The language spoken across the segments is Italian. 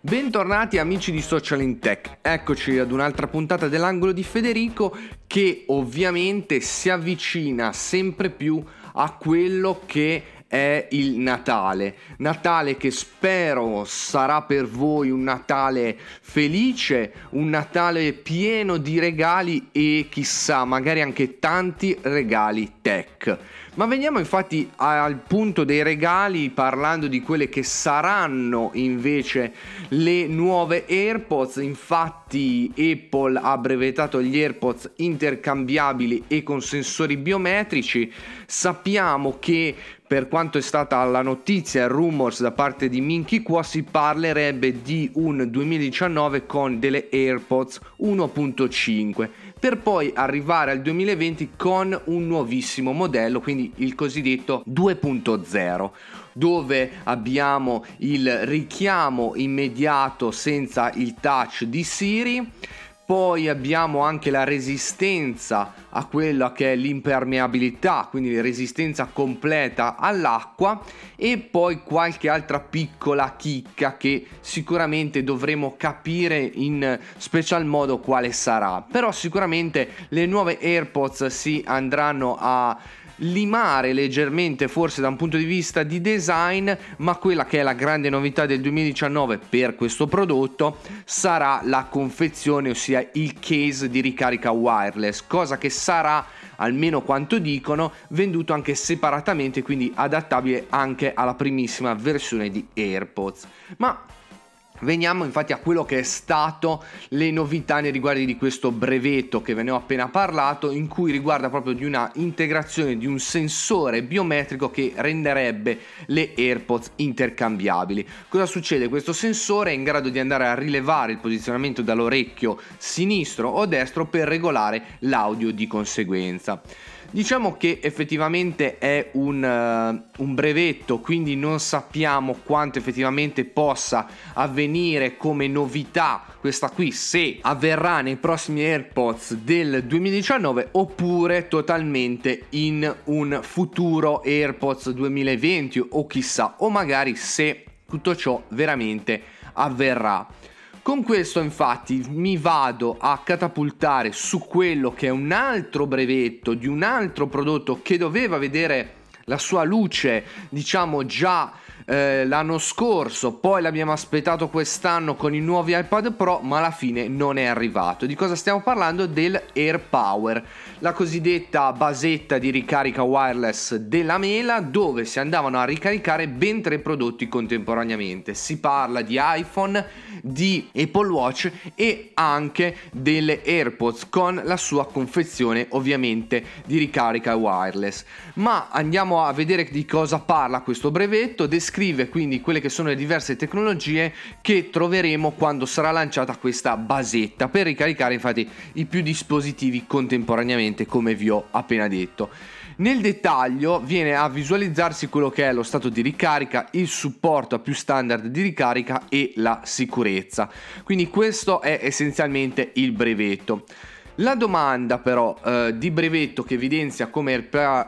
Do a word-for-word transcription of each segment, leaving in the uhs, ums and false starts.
Bentornati amici di Social in Tech, eccoci ad un'altra puntata dell'angolo di Federico che ovviamente si avvicina sempre più a quello che è il Natale. Natale che spero sarà per voi un Natale felice, un Natale pieno di regali e chissà, magari anche tanti regali tech. Ma veniamo infatti al punto dei regali parlando di quelle che saranno invece le nuove AirPods. Infatti Apple ha brevettato gli AirPods intercambiabili e con sensori biometrici. Sappiamo che per quanto è stata la notizia, il rumors da parte di Minky Quo, si parlerebbe di un duemiladiciannove con delle AirPods uno punto cinque per poi arrivare al duemilaventi con un nuovissimo modello, quindi il cosiddetto due punto zero, dove abbiamo il richiamo immediato senza il touch di Siri. Poi abbiamo anche la resistenza a quella che è l'impermeabilità, quindi resistenza completa all'acqua, e poi qualche altra piccola chicca che sicuramente dovremo capire in special modo quale sarà. Però sicuramente le nuove AirPods si andranno a limare leggermente forse da un punto di vista di design, ma quella che è la grande novità del duemiladiciannove per questo prodotto sarà la confezione, ossia il case di ricarica wireless, cosa che sarà, almeno quanto dicono, venduto anche separatamente, quindi adattabile anche alla primissima versione di AirPods. Ma veniamo infatti a quello che è stato le novità nei riguardi di questo brevetto che ve ne ho appena parlato, in cui riguarda proprio di una integrazione di un sensore biometrico che renderebbe le AirPods intercambiabili. Cosa succede? Questo sensore è in grado di andare a rilevare il posizionamento dall'orecchio sinistro o destro per regolare l'audio di conseguenza. Diciamo che effettivamente è un, uh, un brevetto, quindi non sappiamo quanto effettivamente possa avvenire come novità questa qui, se avverrà nei prossimi AirPods del duemiladiciannove oppure totalmente in un futuro AirPods duemilaventi o chissà, o magari se tutto ciò veramente avverrà. Con questo infatti mi vado a catapultare su quello che è un altro brevetto di un altro prodotto che doveva vedere la sua luce, diciamo già eh, l'anno scorso, poi l'abbiamo aspettato quest'anno con i nuovi iPad Pro, ma alla fine non è arrivato. Di cosa stiamo parlando? Del AirPower, la cosiddetta basetta di ricarica wireless della mela, dove si andavano a ricaricare ben tre prodotti contemporaneamente. Si parla di iPhone, di Apple Watch e anche delle AirPods con la sua confezione ovviamente di ricarica wireless. Ma andiamo a vedere di cosa parla questo brevetto. Descrive quindi quelle che sono le diverse tecnologie che troveremo quando sarà lanciata questa basetta per ricaricare infatti i più dispositivi contemporaneamente, come vi ho appena detto. Nel dettaglio viene a visualizzarsi quello che è lo stato di ricarica, il supporto a più standard di ricarica e la sicurezza. Quindi questo è essenzialmente il brevetto. La domanda però eh, di brevetto che evidenzia come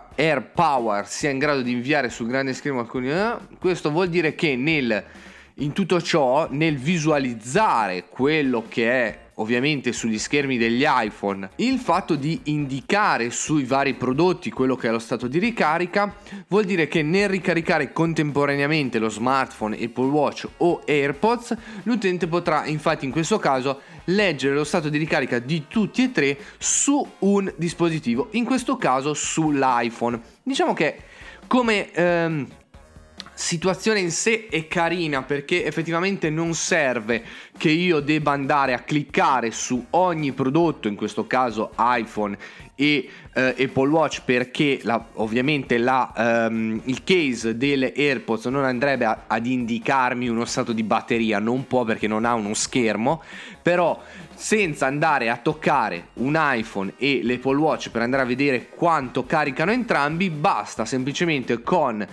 AirPower sia in grado di inviare sul grande schermo alcuni eh, questo vuol dire che nel in tutto ciò, nel visualizzare quello che è ovviamente sugli schermi degli iPhone, il fatto di indicare sui vari prodotti quello che è lo stato di ricarica vuol dire che nel ricaricare contemporaneamente lo smartphone, Apple Watch o AirPods, l'utente potrà infatti in questo caso leggere lo stato di ricarica di tutti e tre su un dispositivo, in questo caso sull'iPhone. Diciamo che come ehm, situazione in sé è carina, perché effettivamente non serve che io debba andare a cliccare su ogni prodotto, in questo caso iPhone e eh, Apple Watch, perché la, ovviamente la, um, il case delle AirPods non andrebbe a, ad indicarmi uno stato di batteria, non può perché non ha uno schermo, però senza andare a toccare un iPhone e l'Apple Watch per andare a vedere quanto caricano entrambi, basta semplicemente con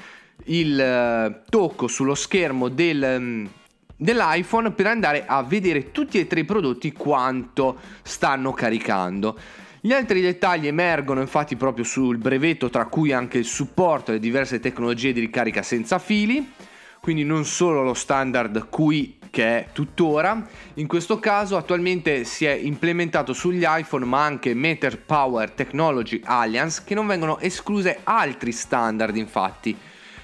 il uh, tocco sullo schermo del, um, dell'iPhone per andare a vedere tutti e tre i prodotti quanto stanno caricando. Gli altri dettagli emergono infatti proprio sul brevetto, tra cui anche il supporto alle diverse tecnologie di ricarica senza fili. quindi non solo lo standard Q I che è tuttora. In questo caso attualmente si è implementato sugli iPhone, ma anche Matter Power Technology Alliance, che non vengono escluse altri standard infatti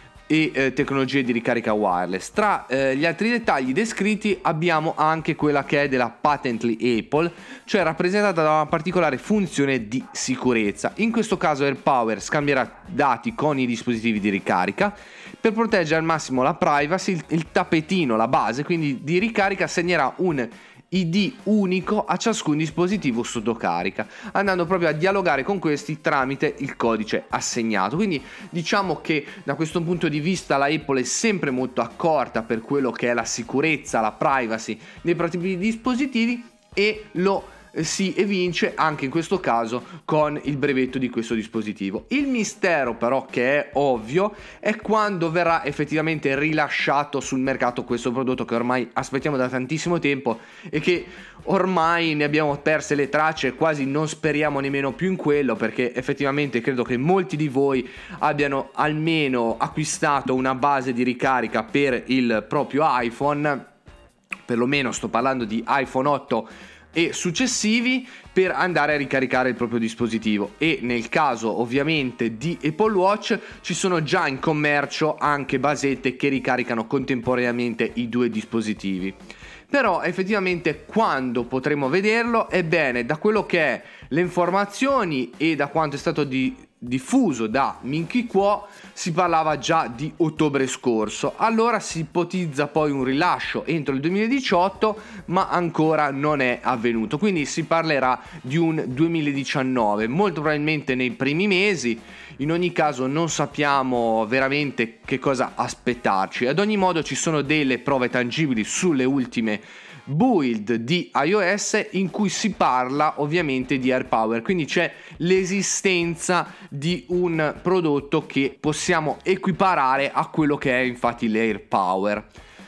e eh, tecnologie di ricarica wireless. Tra eh, gli altri dettagli descritti abbiamo anche quella che è della Patently Apple, cioè rappresentata da una particolare funzione di sicurezza. In questo caso AirPower scambierà dati con i dispositivi di ricarica per proteggere al massimo la privacy. Il, il tappetino, la base quindi di ricarica, segnerà un I D unico a ciascun dispositivo sotto carica, andando proprio a dialogare con questi tramite il codice assegnato. Quindi diciamo che da questo punto di vista la Apple è sempre molto accorta per quello che è la sicurezza, la privacy dei propri dispositivi, e lo si evince anche in questo caso con il brevetto di questo dispositivo. Il mistero però, che è ovvio, è quando verrà effettivamente rilasciato sul mercato questo prodotto che ormai aspettiamo da tantissimo tempo e che ormai ne abbiamo perse le tracce, quasi non speriamo nemmeno più in quello, perché effettivamente credo che molti di voi abbiano almeno acquistato una base di ricarica per il proprio iPhone, perlomeno sto parlando di iPhone otto e successivi, per andare a ricaricare il proprio dispositivo. E nel caso ovviamente di Apple Watch ci sono già in commercio anche basette che ricaricano contemporaneamente i due dispositivi. Però effettivamente quando potremo vederlo? Ebbene, da quello che è le informazioni e da quanto è stato di diffuso da Minchi Kuo, si parlava già di ottobre scorso. Allora si ipotizza poi un rilascio entro il duemiladiciotto, ma ancora non è avvenuto, quindi si parlerà di un duemiladiciannove, molto probabilmente nei primi mesi. In ogni caso non sappiamo veramente che cosa aspettarci. Ad ogni modo ci sono delle prove tangibili sulle ultime build di iOS in cui si parla ovviamente di AirPower, quindi c'è l'esistenza di un prodotto che possiamo equiparare a quello che è infatti l'AirPower.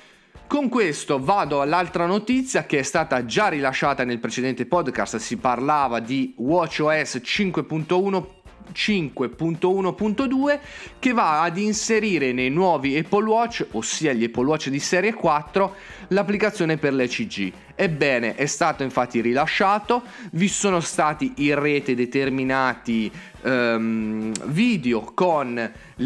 Con questo vado all'altra notizia che è stata già rilasciata nel precedente podcast. Si parlava di WatchOS cinque punto uno cinque punto uno punto due, che va ad inserire nei nuovi Apple Watch, ossia gli Apple Watch di serie quattro, l'applicazione per l'E C G. Ebbene, è stato infatti rilasciato, vi sono stati in rete determinati um, video con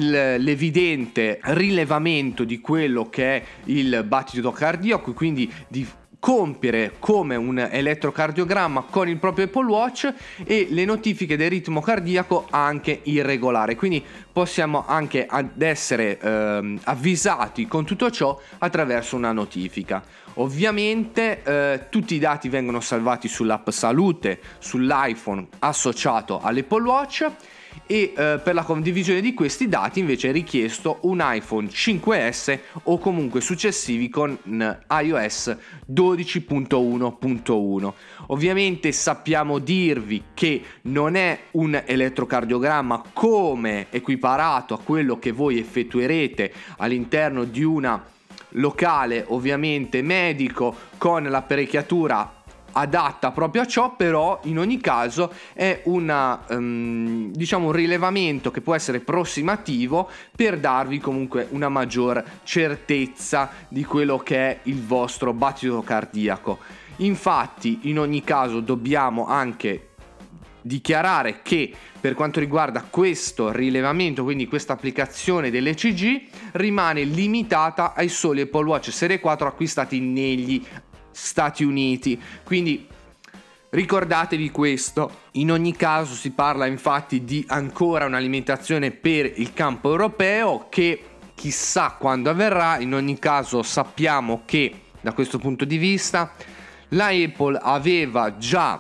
l'evidente rilevamento di quello che è il battito cardiaco, quindi di compiere come un elettrocardiogramma con il proprio Apple Watch, e le notifiche del ritmo cardiaco anche irregolare, quindi possiamo anche ad essere eh, avvisati con tutto ciò attraverso una notifica. Ovviamente eh, tutti i dati vengono salvati sull'app Salute sull'iPhone associato all'Apple Watch, e eh, per la condivisione di questi dati invece è richiesto un iPhone cinque esse o comunque successivi con iOS dodici punto uno punto uno. Ovviamente sappiamo dirvi che non è un elettrocardiogramma come equiparato a quello che voi effettuerete all'interno di una locale ovviamente medico con l'apparecchiatura adatta proprio a ciò, però in ogni caso è una um, diciamo un rilevamento che può essere approssimativo per darvi comunque una maggior certezza di quello che è il vostro battito cardiaco. Infatti in ogni caso dobbiamo anche dichiarare che per quanto riguarda questo rilevamento, quindi questa applicazione dell'E C G, rimane limitata ai soli Apple Watch serie quattro acquistati negli Stati Uniti, quindi ricordatevi questo. In ogni caso si parla infatti di ancora un'alimentazione per il campo europeo che chissà quando avverrà. In ogni caso sappiamo che da questo punto di vista la Apple aveva già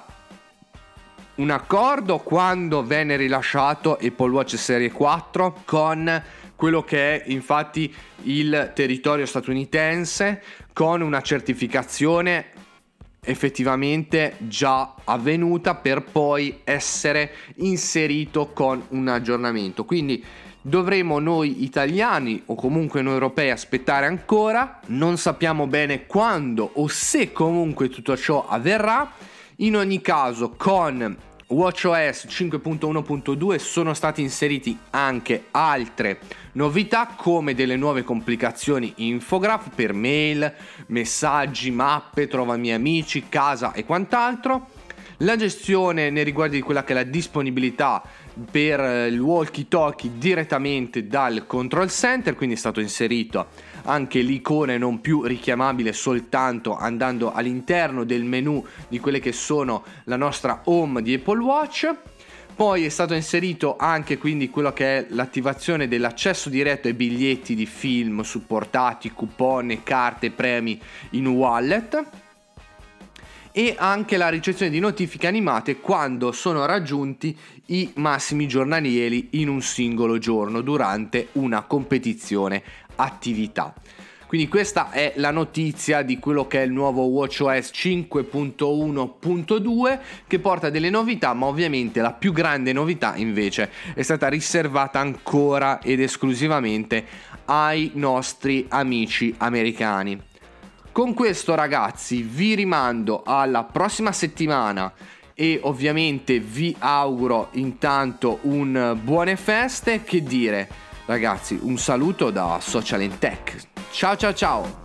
un accordo quando venne rilasciato Apple Watch serie quattro con quello che è infatti il territorio statunitense, con una certificazione effettivamente già avvenuta per poi essere inserito con un aggiornamento. Quindi dovremo noi italiani o comunque noi europei aspettare ancora, non sappiamo bene quando o se comunque tutto ciò avverrà. In ogni caso con WatchOS cinque punto uno punto due sono stati inseriti anche altre novità, come delle nuove complicazioni infograph per mail, messaggi, mappe, trova miei amici, casa e quant'altro. La gestione nei riguardi di quella che è la disponibilità per il walkie-talkie direttamente dal control center, quindi è stato inserito anche l'icona non più richiamabile soltanto andando all'interno del menu di quelle che sono la nostra home di Apple Watch. Poi è stato inserito anche quindi quello che è l'attivazione dell'accesso diretto ai biglietti di film supportati, coupon, carte, premi in wallet, e anche la ricezione di notifiche animate quando sono raggiunti i massimi giornalieri in un singolo giorno durante una competizione attività. Quindi questa è la notizia di quello che è il nuovo WatchOS cinque punto uno punto due, che porta delle novità, ma ovviamente la più grande novità invece è stata riservata ancora ed esclusivamente ai nostri amici americani. Con questo, ragazzi, vi rimando alla prossima settimana e ovviamente vi auguro intanto un buone feste. Che dire, ragazzi, un saluto da Social and Tech. Ciao ciao ciao!